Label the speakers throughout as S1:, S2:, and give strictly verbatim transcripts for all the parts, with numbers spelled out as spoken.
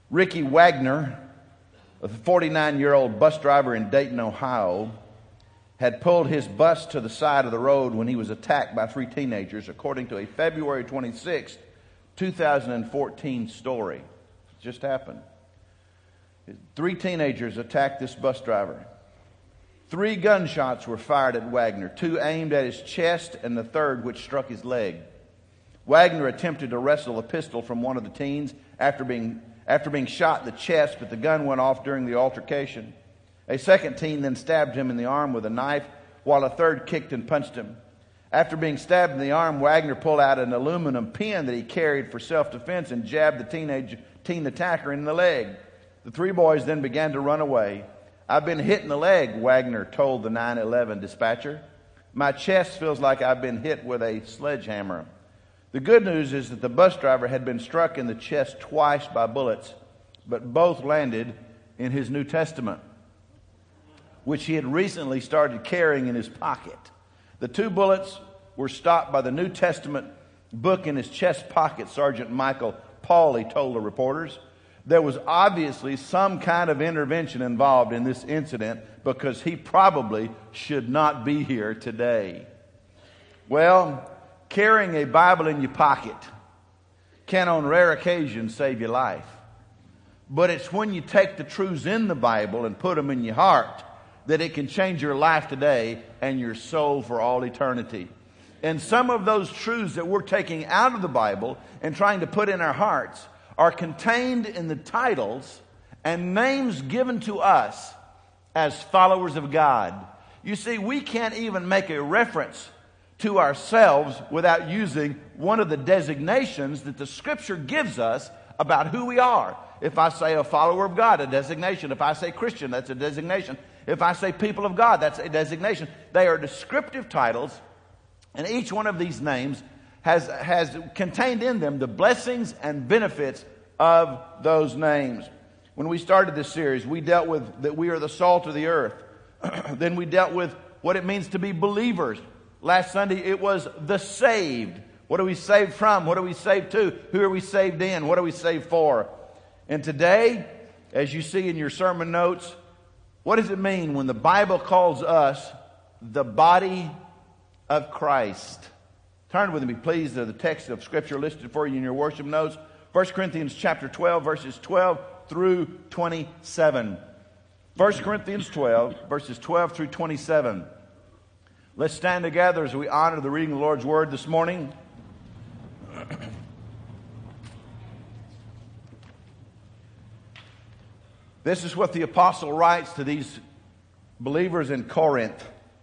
S1: Ricky Wagner, a forty-nine-year-old bus driver in Dayton, Ohio, had pulled his bus to the side of the road when he was attacked by three teenagers, according to a February twenty-sixth, two thousand fourteen story. It just happened. Three teenagers attacked this bus driver. Three gunshots were fired at Wagner, two aimed at his chest and the third which struck his leg. Wagner attempted to wrestle a pistol from one of the teens after being, after being shot in the chest, but the gun went off during the altercation. A second teen then stabbed him in the arm with a knife, while a third kicked and punched him. After being stabbed in the arm, Wagner pulled out an aluminum pin that he carried for self-defense and jabbed the teenage teen attacker in the leg. The three boys then began to run away. "I've been hit in the leg," Wagner told the nine eleven dispatcher. "My chest feels like I've been hit with a sledgehammer." The good news is that the bus driver had been struck in the chest twice by bullets, but both landed in his New Testament, which he had recently started carrying in his pocket. The two bullets were stopped by the New Testament book in his chest pocket, Sergeant Michael Pauley told the reporters. There was obviously some kind of intervention involved in this incident because he probably should not be here today. Well, carrying a Bible in your pocket can on rare occasions save your life. But it's when you take the truths in the Bible and put them in your heart that it can change your life today and your soul for all eternity. And some of those truths that we're taking out of the Bible and trying to put in our hearts are contained in the titles and names given to us as followers of God. You see, we can't even make a reference to ourselves without using one of the designations that the Scripture gives us about who we are. If I say a follower of God, a designation. If I say Christian, that's a designation. If I say people of God, that's a designation. They are descriptive titles, and each one of these names has, has contained in them the blessings and benefits of those names. When we started this series, we dealt with that we are the salt of the earth. Then we dealt with what it means to be believers. Last Sunday, it was the saved. What are we saved from? What are we saved to? Who are we saved in? What are we saved for? And today, as you see in your sermon notes, what does it mean when the Bible calls us the body of Christ? Turn with me, please, to the text of Scripture listed for you in your worship notes. First Corinthians chapter twelve, verses twelve through twenty-seven. First Corinthians twelve, verses twelve through twenty-seven. Let's stand together as we honor the reading of the Lord's Word this morning. This is what the apostle writes to these believers in Corinth.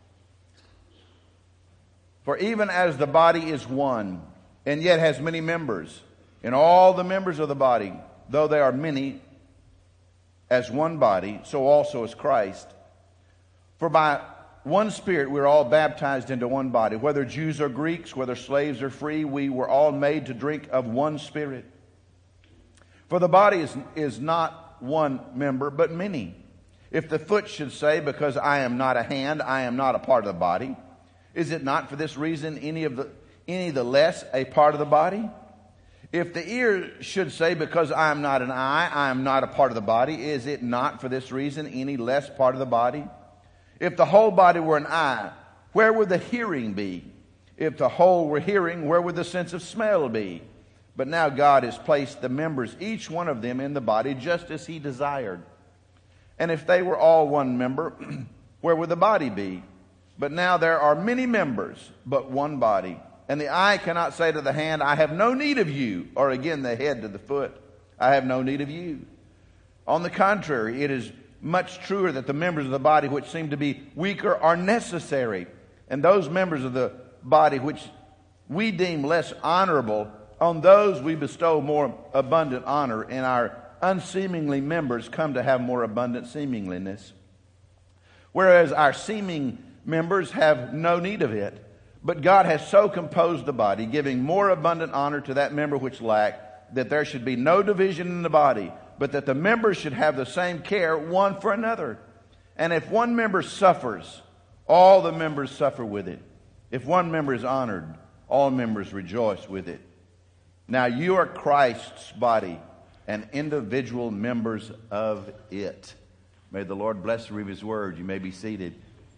S1: "For even as the body is one, and yet has many members, and all the members of the body, though they are many, as one body, so also is Christ. For by one Spirit we are all baptized into one body, whether Jews or Greeks, whether slaves or free, we were all made to drink of one Spirit. For the body is, is not one member, but many. If the foot should say, because I am not a hand, I am not a part of the body, is it not for this reason any of the any the less a part of the body? If the ear should say, because I am not an eye, I am not a part of the body, is it not for this reason any less part of the body? If the whole body were an eye, where would the hearing be? If the whole were hearing, where would the sense of smell be? But now God has placed the members, each one of them, in the body just as He desired. And if they were all one member, where would the body be? But now there are many members, but one body. And the eye cannot say to the hand, I have no need of you, or again the head to the foot, I have no need of you. On the contrary, it is much truer that the members of the body which seem to be weaker are necessary, and those members of the body which we deem less honorable, on those we bestow more abundant honor, and our unseemingly members come to have more abundant seemingliness. Whereas our seeming members have no need of it, but God has so composed the body, giving more abundant honor to that member which lacked, that there should be no division in the body, but that the members should have the same care one for another. And if one member suffers, all the members suffer with it. If one member is honored, all members rejoice with it. Now you are Christ's body, and individual members of it. May the Lord bless the read of His word. You may be seated.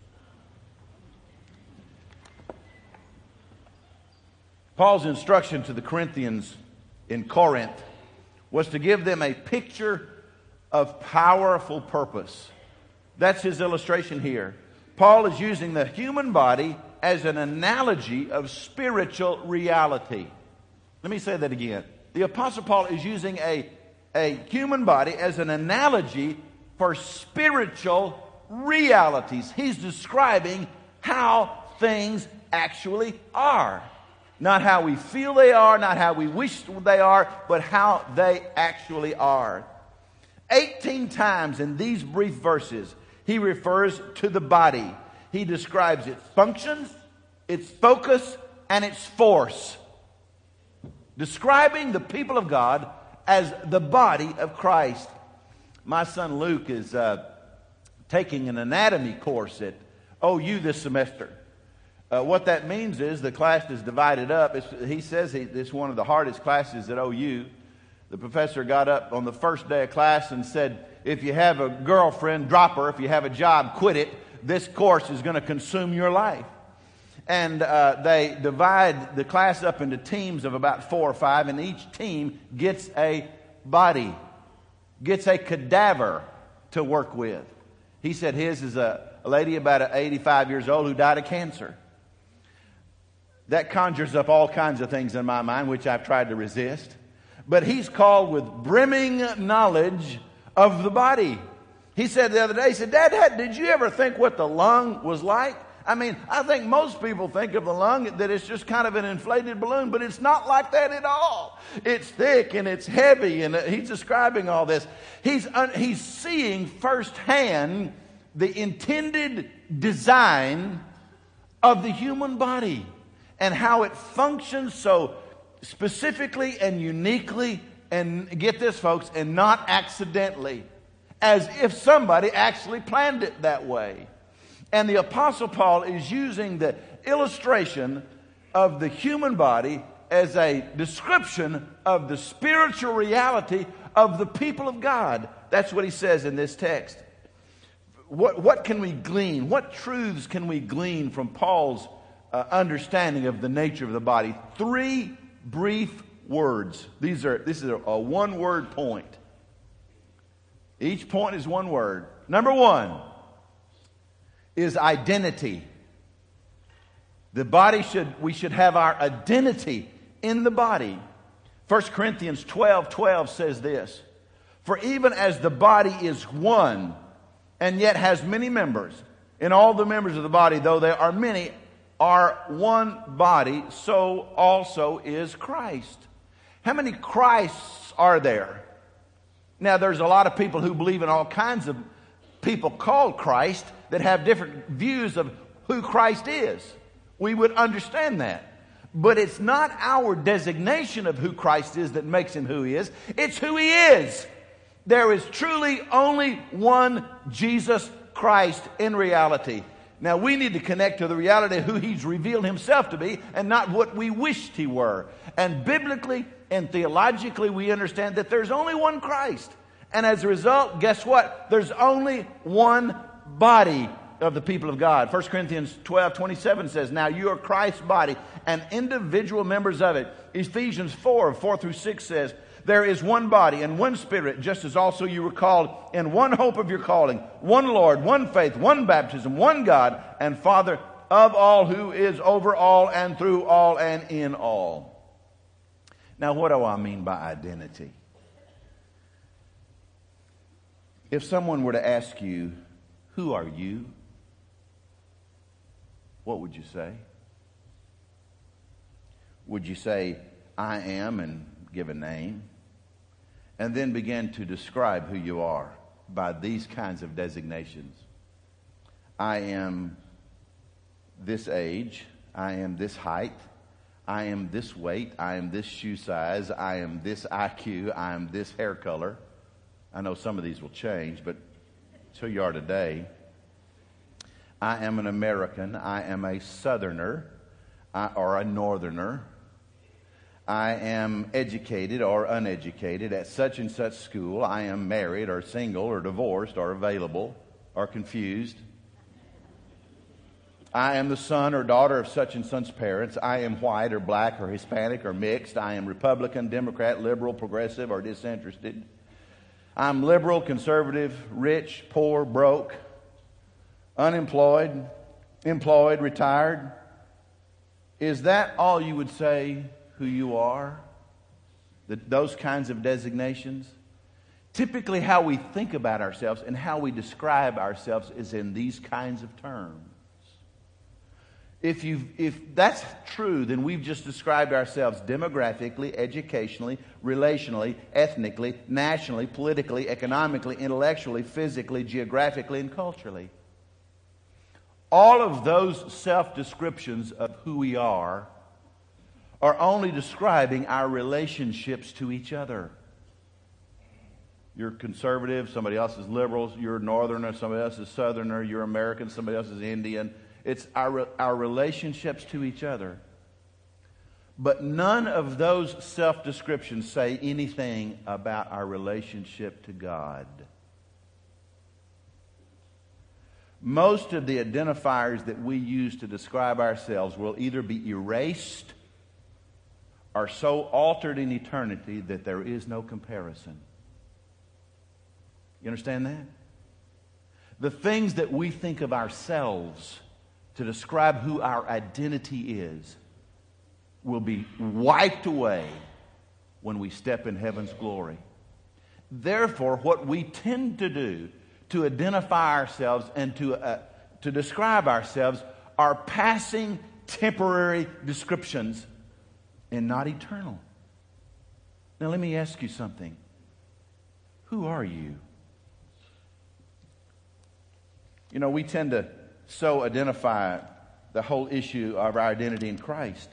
S1: Paul's instruction to the Corinthians in Corinth was to give them a picture of powerful purpose. That's his illustration here. Paul is using the human body as an analogy of spiritual reality. Let me say that again. The Apostle Paul is using a, a human body as an analogy for spiritual realities. He's describing how things actually are. Not how we feel they are, not how we wish they are, but how they actually are. eighteen times in these brief verses, he refers to the body. He describes its functions, its focus, and its force. Describing the people of God as the body of Christ. My son Luke is uh, taking an anatomy course at O U this semester. Uh, what that means is the class is divided up. It's, he says he, it's one of the hardest classes at O U. The professor got up on the first day of class and said, if you have a girlfriend, drop her. If you have a job, quit it. This course is going to consume your life. And uh, they divide the class up into teams of about four or five, and each team gets a body, gets a cadaver to work with. He said his is a, a lady about eighty-five years old who died of cancer. That conjures up all kinds of things in my mind, which I've tried to resist. But he's called with brimming knowledge of the body. He said the other day, he said, Dad, Dad, did you ever think what the lung was like? I mean, I think most people think of the lung that it's just kind of an inflated balloon, but it's not like that at all. It's thick and it's heavy, and he's describing all this. He's, un- he's seeing firsthand the intended design of the human body and how it functions so specifically and uniquely, and get this, folks, and not accidentally, as if somebody actually planned it that way. And the Apostle Paul is using the illustration of the human body as a description of the spiritual reality of the people of God. That's what he says in this text. What, what can we glean? What truths can we glean from Paul's uh, understanding of the nature of the body? Three brief words. These are this is a, a one-word point. Each point is one word. Number one is identity. The body should, we should have our identity in the body. First Corinthians twelve twelve says this, for even as the body is one and yet has many members, and all the members of the body, though there are many, are one body, so also is Christ. How many Christs are there? Now, there's a lot of people who believe in all kinds of people called Christ that have different views of who Christ is. We would understand that. But it's not our designation of who Christ is that makes him who he is. It's who he is. There is truly only one Jesus Christ in reality. Now, we need to connect to the reality of who he's revealed himself to be and not what we wished he were. And biblically and theologically, we understand that there's only one Christ. And as a result, guess what? There's only one body of the people of God. First Corinthians twelve twenty-seven says, now you are Christ's body and individual members of it. Ephesians four, four through six says, there is one body and one spirit, just as also you were called in one hope of your calling, one Lord, one faith, one baptism, one God and Father of all, who is over all and through all and in all. Now, what do I mean by identity? If someone were to ask you, who are you? What would you say? Would you say, I am, and give a name? And then begin to describe who you are by these kinds of designations. I am this age. I am this height. I am this weight. I am this shoe size. I am this I Q. I am this hair color. I know some of these will change, but it's who you are today. I am an American. I am a Southerner I, or a Northerner. I am educated or uneducated at such and such school. I am married or single or divorced or available or confused. I am the son or daughter of such and such parents. I am white or black or Hispanic or mixed. I am Republican, Democrat, liberal, progressive, or disinterested. I'm liberal, conservative, rich, poor, broke, unemployed, employed, retired. Is that all you would say who you are? That those kinds of designations? Typically how we think about ourselves and how we describe ourselves is in these kinds of terms. If you if that's true, then we've just described ourselves demographically, educationally, relationally, ethnically, nationally, politically, economically, intellectually, physically, geographically, and culturally. All of those self-descriptions of who we are are only describing our relationships to each other. You're conservative, somebody else is liberal. You're northerner, somebody else is southerner. You're American, somebody else is Indian. It's our, our relationships to each other. But none of those self-descriptions say anything about our relationship to God. Most of the identifiers that we use to describe ourselves will either be erased or so altered in eternity that there is no comparison. You understand that? The things that we think of ourselves to describe who our identity is will be wiped away when we step in heaven's glory. Therefore, what we tend to do to identify ourselves and to, uh, to describe ourselves are passing, temporary descriptions and not eternal. Now, let me ask you something. Who are you? You know, we tend to so identify the whole issue of our identity in Christ,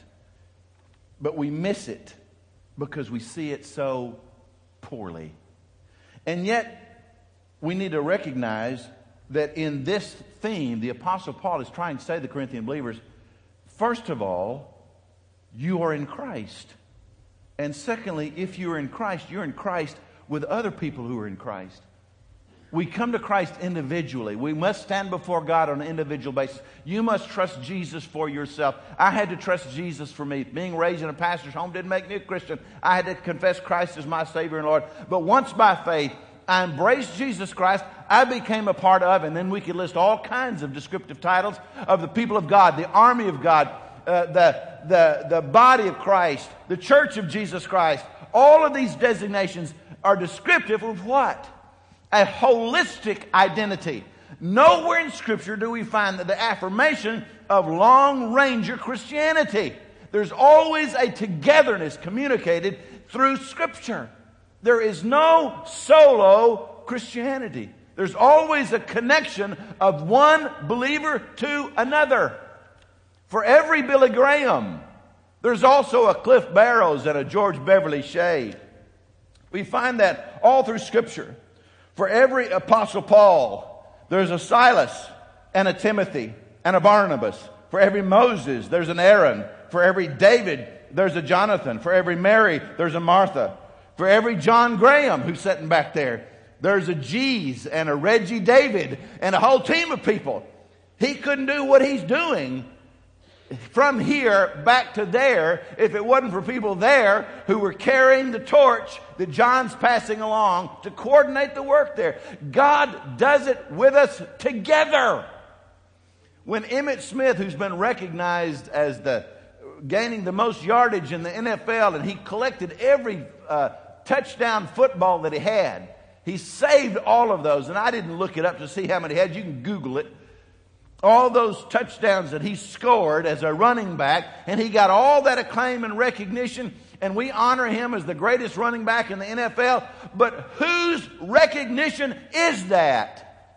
S1: but we miss it because we see it so poorly. And yet, we need to recognize that in this theme, the Apostle Paul is trying to say to the Corinthian believers, first of all, you are in Christ. And secondly, if you're in Christ, you're in Christ with other people who are in Christ. We come to Christ individually. We must stand before God on an individual basis. You must trust Jesus for yourself. I had to trust Jesus for me. Being raised in a pastor's home didn't make me a Christian. I had to confess Christ as my Savior and Lord. But once by faith, I embraced Jesus Christ. I became a part of, and then we could list all kinds of descriptive titles of the people of God, the army of God, uh, the, the, the body of Christ, the church of Jesus Christ. All of these designations are descriptive of what? A holistic identity. Nowhere in Scripture do we find the affirmation of Lone Ranger Christianity. There's always a togetherness communicated through Scripture. There is no solo Christianity. There's always a connection of one believer to another. For every Billy Graham, there's also a Cliff Barrows and a George Beverly Shea. We find that all through Scripture. For every Apostle Paul, there's a Silas and a Timothy and a Barnabas. For every Moses, there's an Aaron. For every David, there's a Jonathan. For every Mary, there's a Martha. For every John Graham who's sitting back there, there's a G's and a Reggie David and a whole team of people. He couldn't do what he's doing from here back to there if it wasn't for people there who were carrying the torch that John's passing along to coordinate the work there. God does it with us together. When Emmitt Smith, who's been recognized as the gaining the most yardage in the N F L, and he collected every uh, touchdown football that he had, he saved all of those, and I didn't look it up to see how many he had. You can Google it. All those touchdowns that he scored as a running back, and he got all that acclaim and recognition, and we honor him as the greatest running back in the N F L. But whose recognition is that?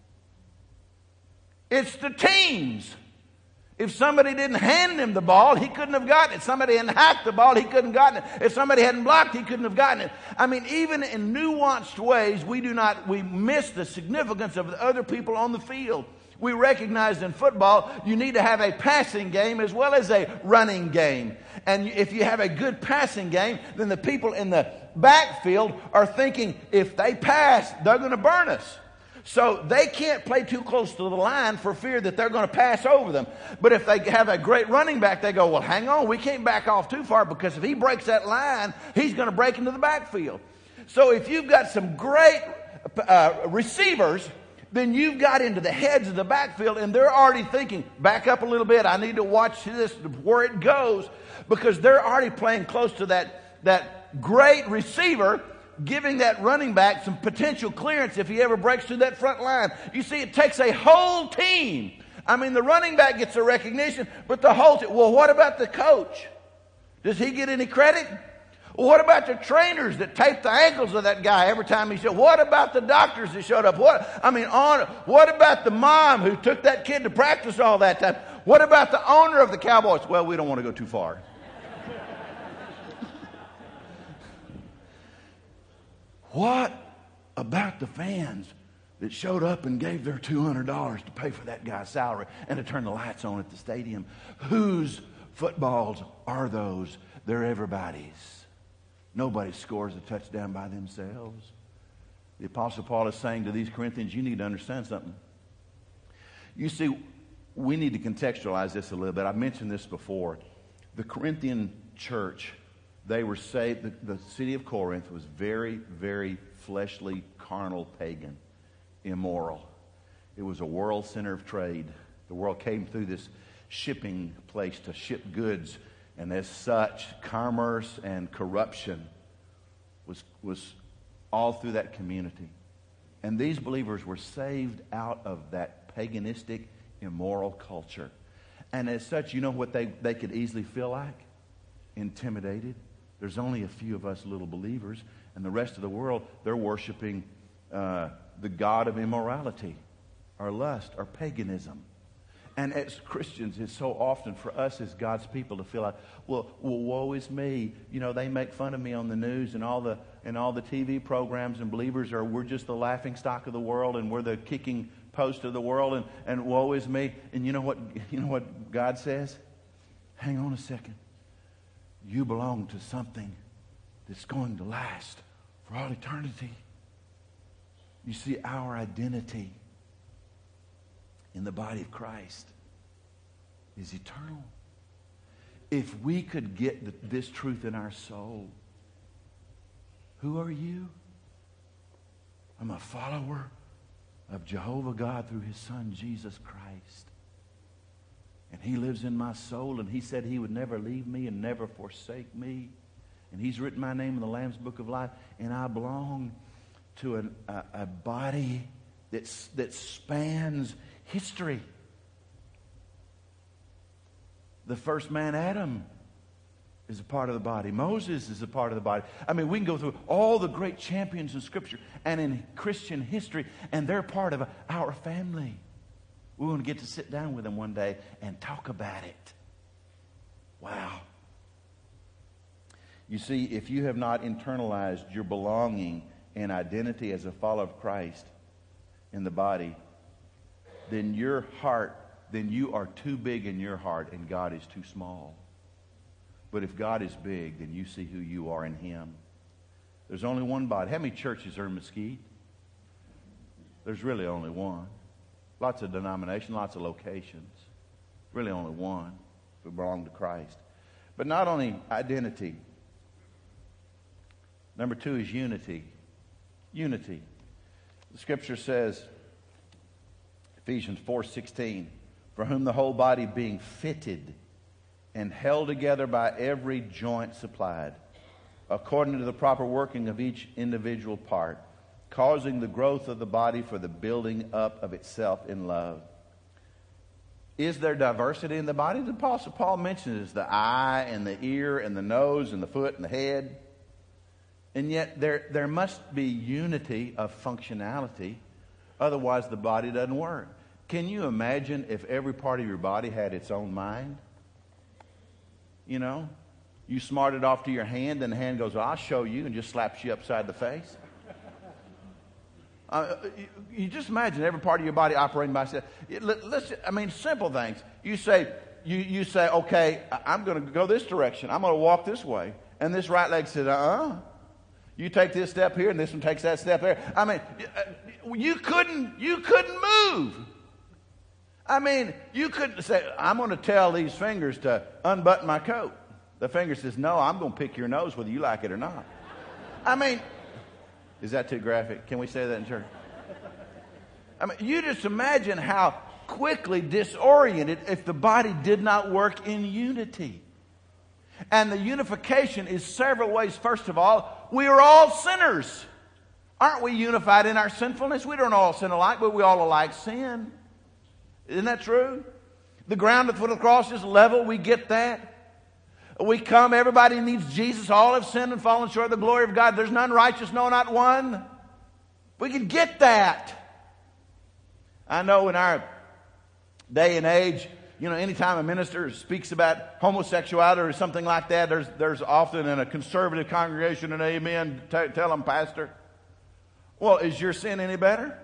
S1: It's the team's. If somebody didn't hand him the ball, he couldn't have gotten it. If somebody hadn't hacked the ball, he couldn't have gotten it. If somebody hadn't blocked, he couldn't have gotten it. I mean, even in nuanced ways, we do not, we miss the significance of the other people on the field. We recognize in football you need to have a passing game as well as a running game. And if you have a good passing game, then the people in the backfield are thinking, if they pass, they're going to burn us. So they can't play too close to the line for fear that they're going to pass over them. But if they have a great running back, they go, well, hang on, we can't back off too far, because if he breaks that line, he's going to break into the backfield. So if you've got some great uh, receivers, then you've got into the heads of the backfield, and they're already thinking, back up a little bit, I need to watch this, where it goes, because they're already playing close to that, that great receiver, giving that running back some potential clearance if he ever breaks through that front line. You see, it takes a whole team. I mean, the running back gets the recognition, but the whole team. Well, what about the coach? Does he get any credit? Well, what about the trainers that taped the ankles of that guy every time he showed? What about the doctors that showed up? What I mean, on. What about the mom who took that kid to practice all that time? What about the owner of the Cowboys? Well, we don't want to go too far. What about the fans that showed up and gave their two hundred dollars to pay for that guy's salary and to turn the lights on at the stadium? Whose footballs are those? They're everybody's. Nobody scores a touchdown by themselves. The Apostle Paul is saying to these Corinthians, you need to understand something. You see, we need to contextualize this a little bit. I've mentioned this before. The Corinthian church, they were saved. The, the city of Corinth was very, very fleshly, carnal, pagan, immoral. It was a world center of trade. The world came through this shipping place to ship goods, and as such, commerce and corruption was was all through that community. And these believers were saved out of that paganistic, immoral culture. And as such, you know what they, they could easily feel like? Intimidated. There's only a few of us little believers, and the rest of the world, they're worshiping uh, the god of immorality, or lust, or paganism. And as Christians, it's so often for us as God's people to feel like, well, well, woe is me. You know, they make fun of me on the news and all the and all the T V programs, and believers are, we're just the laughing stock of the world, and we're the kicking post of the world, and, and woe is me. And you know what, you know what God says? Hang on a second. You belong to something that's going to last for all eternity. You see, our identity in the body of Christ is eternal. If we could get the, this truth in our soul, who are you? I'm a follower of Jehovah God through his Son, Jesus Christ. And he lives in my soul, and he said he would never leave me and never forsake me. And he's written my name in the Lamb's Book of Life, and I belong to an, a, a body that's, that spans history. The first man, Adam, is a part of the body. Moses is a part of the body. I mean, we can go through all the great champions in Scripture and in Christian history, and they're part of our family. We're going to get to sit down with them one day and talk about it. Wow. You see, if you have not internalized your belonging and identity as a follower of Christ in the body, then your heart, then you are too big in your heart and God is too small. But if God is big, then you see who you are in him. There's only one body. How many churches are in Mesquite? There's really only one. Lots of denominations, lots of locations. Really only one. We belong to Christ. But not only identity. Number two is unity. Unity. The Scripture says, Ephesians four sixteen, for whom the whole body being fitted and held together by every joint supplied, according to the proper working of each individual part, causing the growth of the body for the building up of itself in love. Is there diversity in the body? The Apostle Paul mentions the eye and the ear and the nose and the foot and the head. And yet there, there must be unity of functionality. Otherwise the body doesn't work. Can you imagine if every part of your body had its own mind? You know, you smart it off to your hand, and the hand goes, well, I'll show you, and just slaps you upside the face. Uh, you, you just imagine every part of your body operating by itself. It, let, let's, I mean, simple things. You say, you, you say, okay, I'm going to go this direction. I'm going to walk this way. And this right leg says, uh-uh. You take this step here, and this one takes that step there. I mean, you couldn't, you couldn't move. I mean, you couldn't say, I'm going to tell these fingers to unbutton my coat. The finger says, no, I'm going to pick your nose whether you like it or not. I mean, is that too graphic? Can we say that in church? I mean, you just imagine how quickly disoriented if the body did not work in unity. And the unification is several ways. First of all, we are all sinners. Aren't we unified in our sinfulness? We don't all sin alike, but we all alike sin. Isn't that true? The ground at the foot of the cross is level. We get that. We come, everybody needs Jesus. All have sinned and fallen short of the glory of God. There's none righteous, no, not one. We can get that. I know in our day and age, you know, anytime a minister speaks about homosexuality or something like that, there's, there's often in a conservative congregation an amen. T- tell them, Pastor, well, is your sin any better?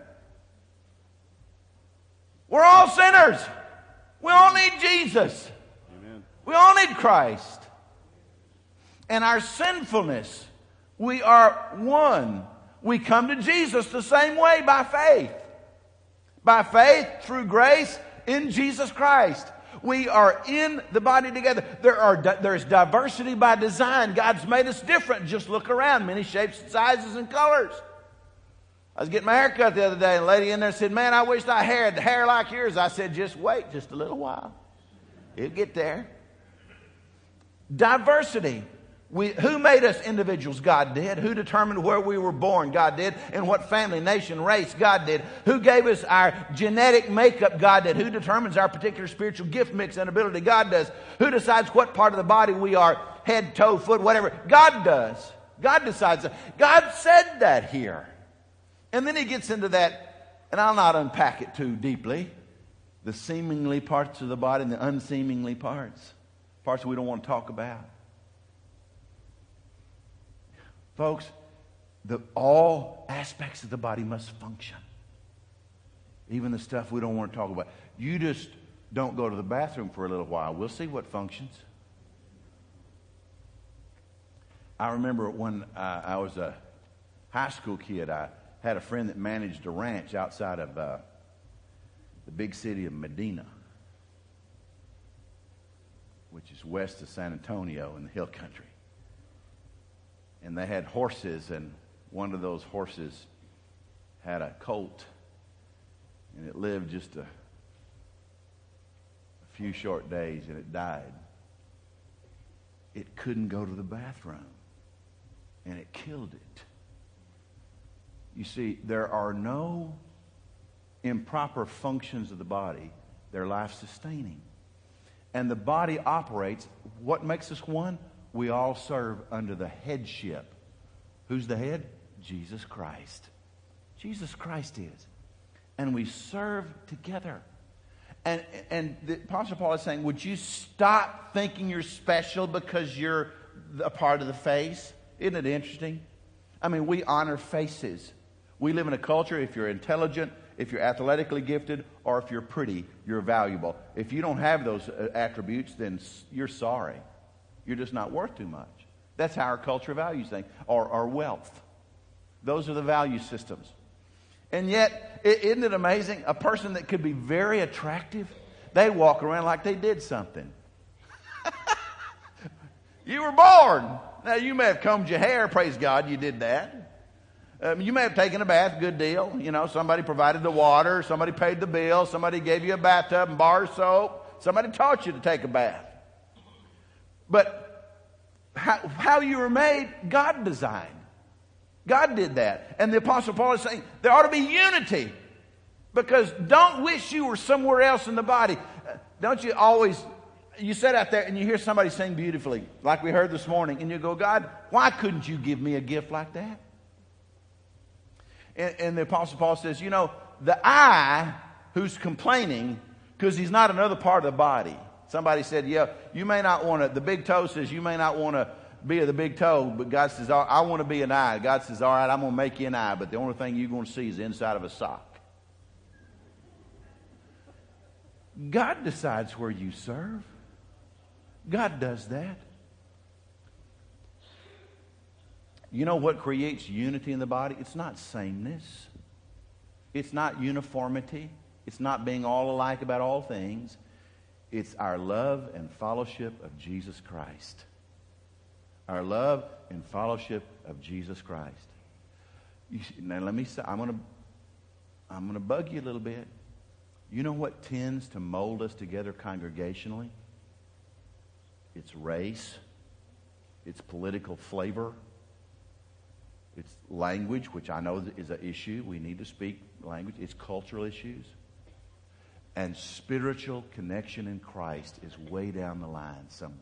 S1: We're all sinners. We all need Jesus. Amen. We all need Christ. And our sinfulness, we are one. We come to Jesus the same way, by faith. By faith, through grace, in Jesus Christ. We are in the body together. There are there's diversity by design. God's made us different. Just look around. Many shapes, sizes, and colors. I was getting my hair cut the other day, and a lady in there said, man, I wish I had hair like yours. I said, just wait just a little while. It'll get there. Diversity. We, who made us individuals? God did. Who determined where we were born? God did. And what family, nation, race? God did. Who gave us our genetic makeup? God did. Who determines our particular spiritual gift mix and ability? God does. Who decides what part of the body we are? Head, toe, foot, whatever. God does. God decides that. God said that here. And then he gets into that, and I'll not unpack it too deeply, the seemingly parts of the body and the unseemingly parts. Parts we don't want to talk about. Folks, the, all aspects of the body must function. Even the stuff we don't want to talk about. You just don't go to the bathroom for a little while. We'll see what functions. I remember when uh, I was a high school kid, I had a friend that managed a ranch outside of uh, the big city of Medina, which is west of San Antonio in the hill country. And they had horses, and one of those horses had a colt, and it lived just a, a few short days, and it died. It couldn't go to the bathroom, and it killed it. You see, there are no improper functions of the body. They're life-sustaining. And the body operates. What makes us one? We all serve under the headship. Who's the head? Jesus Christ. Jesus Christ is. And we serve together. And, and the Apostle Paul is saying, would you stop thinking you're special because you're a part of the face? Isn't it interesting? I mean, we honor faces. We live in a culture, if you're intelligent, if you're athletically gifted, or if you're pretty, you're valuable. If you don't have those attributes, then you're sorry. You're just not worth too much. That's how our culture values things, or, or wealth. Those are the value systems. And yet, isn't it amazing? A person that could be very attractive, they walk around like they did something. You were born. Now, you may have combed your hair. Praise God, you did that. Um, you may have taken a bath, good deal. You know, somebody provided the water, somebody paid the bill, somebody gave you a bathtub and bar soap, somebody taught you to take a bath. But how, how you were made, God designed. God did that. And the Apostle Paul is saying there ought to be unity. Because don't wish you were somewhere else in the body. Don't you always, you sit out there and you hear somebody sing beautifully, like we heard this morning, and you go, God, why couldn't you give me a gift like that? And, and the Apostle Paul says, you know, the eye who's complaining because he's not another part of the body. Somebody said, yeah, you may not want to, the big toe says you may not want to be the big toe, but God says, I want to be an eye. God says, all right, I'm going to make you an eye, but the only thing you're going to see is the inside of a sock. God decides where you serve. God does that. You know what creates unity in the body? It's not sameness. It's not uniformity. It's not being all alike about all things. It's our love and fellowship of Jesus Christ. Our love and fellowship of Jesus Christ. You, now let me say, I'm going to I'm going to bug you a little bit. You know what tends to mold us together congregationally? It's race. It's political flavor. It's language, which I know is an issue. We need to speak language. It's cultural issues. And spiritual connection in Christ is way down the line somewhere.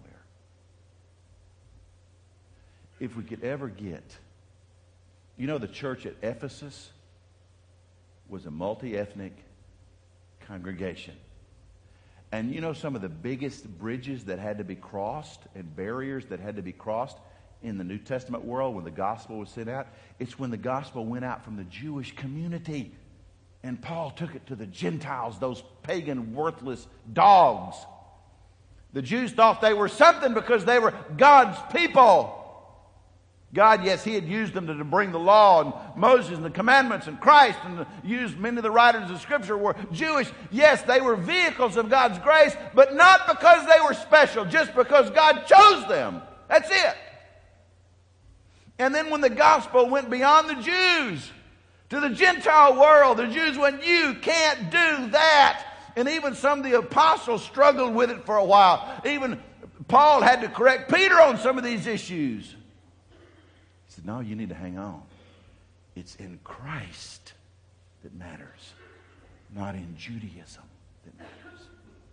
S1: If we could ever get... You know, the church at Ephesus was a multi-ethnic congregation. And you know some of the biggest bridges that had to be crossed and barriers that had to be crossed in the New Testament world when the gospel was sent out? It's when the gospel went out from the Jewish community and Paul took it to the Gentiles, those pagan, worthless dogs. The Jews thought they were something because they were God's people. God, yes, he had used them to, to bring the law and Moses and the commandments and Christ, and used many of the writers of Scripture were Jewish. Yes, they were vehicles of God's grace, but not because they were special, just because God chose them. That's it. And then when the gospel went beyond the Jews to the Gentile world, the Jews went, you can't do that. And even some of the apostles struggled with it for a while. Even Paul had to correct Peter on some of these issues. He said, no, you need to hang on. It's in Christ that matters, not in Judaism that matters.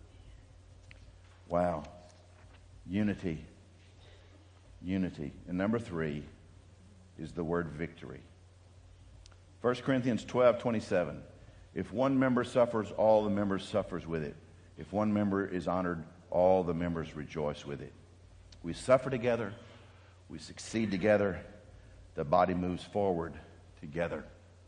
S1: Wow. Unity. Unity. And number three is the word victory. First Corinthians twelve twenty-seven. If one member suffers, all the members suffers with it. If one member is honored, all the members rejoice with it. We suffer together. We succeed together. The body moves forward together.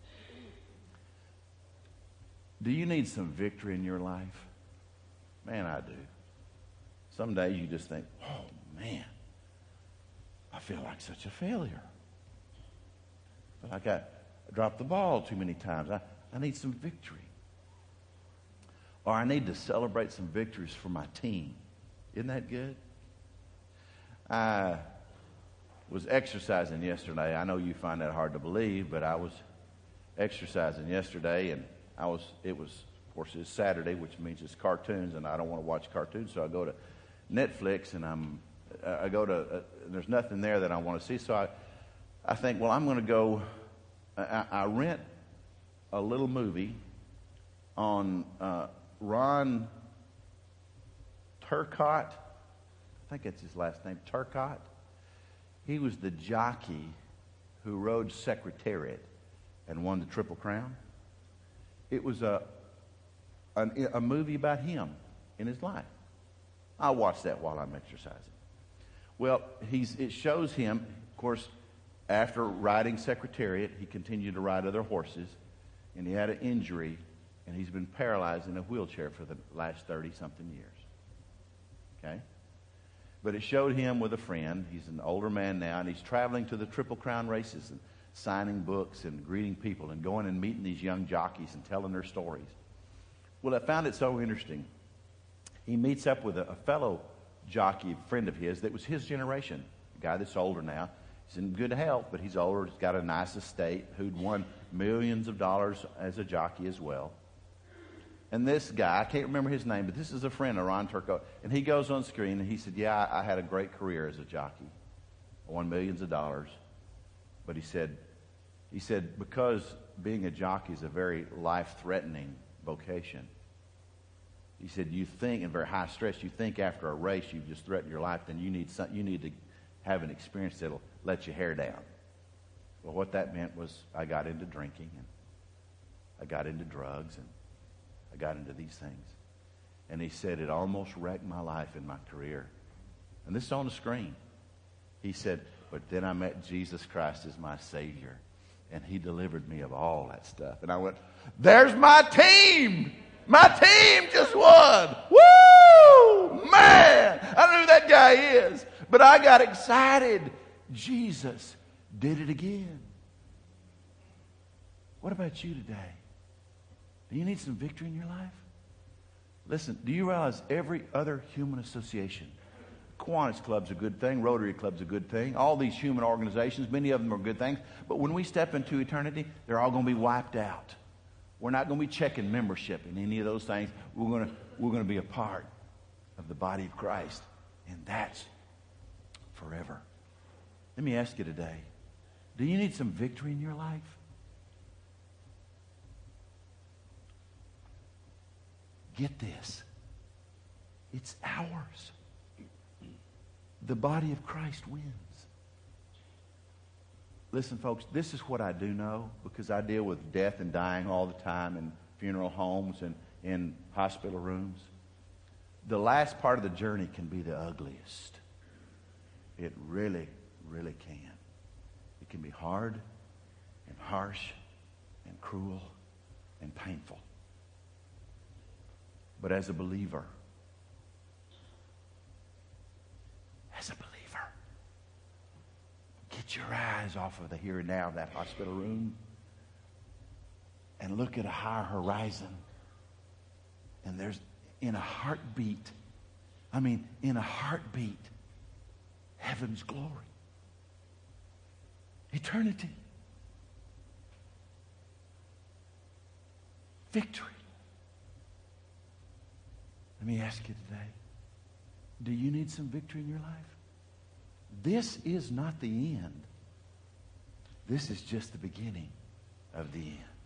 S1: Do you need some victory in your life? Man, I do. Some days you just think, oh man, I feel like such a failure. But I got I dropped the ball too many times. I, I need some victory. Or I need to celebrate some victories for my team. Isn't that good? I was exercising yesterday. I know you find that hard to believe, but I was exercising yesterday, and I was. It was, of course, it's Saturday, which means it's cartoons, and I don't want to watch cartoons, so I go to Netflix, and I'm. I go to. Uh, there's nothing there that I want to see, so I. I think, well, I'm going to go. I, I rent a little movie on uh, Ron Turcotte. I think that's his last name, Turcotte. He was the jockey who rode Secretariat and won the Triple Crown. It was a, a, a movie about him in his life. I'll watch that while I'm exercising. Well, he's, it shows him, of course, after riding Secretariat, he continued to ride other horses, and he had an injury, and he's been paralyzed in a wheelchair for the last thirty-something years. Okay? But it showed him with a friend. He's an older man now, and he's traveling to the Triple Crown races and signing books and greeting people and going and meeting these young jockeys and telling their stories. Well, I found it so interesting. He meets up with a, a fellow jockey, friend of his, that was his generation, a guy that's older now. He's in good health, but he's older. He's got a nice estate, who'd won millions of dollars as a jockey as well. And this guy, I can't remember his name, but this is a friend of Ron Turcotte. And he goes on screen, and he said, yeah, I, I had a great career as a jockey. I won millions of dollars. But he said, he said, because being a jockey is a very life-threatening vocation, he said, you think, and very high stress, you think after a race you've just threatened your life, then you need some, you need to have an experience that'll let your hair down. Well, what that meant was I got into drinking, and I got into drugs, and I got into these things. And he said it almost wrecked my life and my career. And this is on the screen. He said, but then I met Jesus Christ as my Savior, and He delivered me of all that stuff. And I went, there's my team! My team just won! Woo! Man! I don't know who that guy is, but I got excited. Jesus did it again. What about you today? Do you need some victory in your life? Listen, do you realize every other human association, Kiwanis Club's a good thing, Rotary Club's a good thing, all these human organizations, many of them are good things, but when we step into eternity, they're all going to be wiped out. We're not going to be checking membership in any of those things. We're going to, we're going to be a part of the body of Christ, and that's forever. Let me ask you today, do you need some victory in your life? Get this. It's ours. The body of Christ wins. Listen, folks, this is what I do know, because I deal with death and dying all the time in funeral homes and in hospital rooms. The last part of the journey can be the ugliest. It really, really can. It can be hard and harsh and cruel and painful. But as a believer, as a believer, get your eyes off of the here and now of that hospital room and look at a higher horizon. And there's, in a heartbeat, I mean, in a heartbeat, heaven's glory. Eternity. Victory. Let me ask you today, do you need some victory in your life? This is not the end. This is just the beginning of the end.